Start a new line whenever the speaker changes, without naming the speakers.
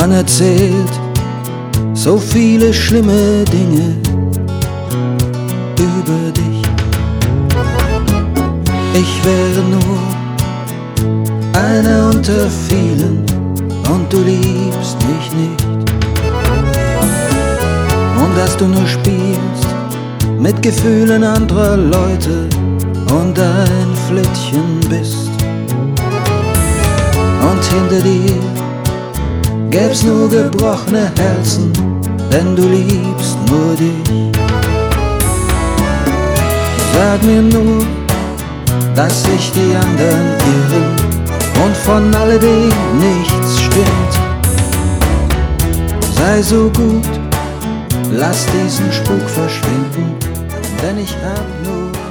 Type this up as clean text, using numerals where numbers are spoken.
Man erzählt so viele schlimme Dinge über dich. Ich wäre nur einer unter vielen und du liebst mich nicht. Und dass du nur spielst mit Gefühlen anderer Leute und ein Flittchen bist. Und hinter dir gäb's nur gebrochene Herzen, denn du liebst nur dich. Sag mir nur, dass sich die anderen irren und von alledem nichts stimmt. Sei so gut, lass diesen Spuk verschwinden, denn ich hab nur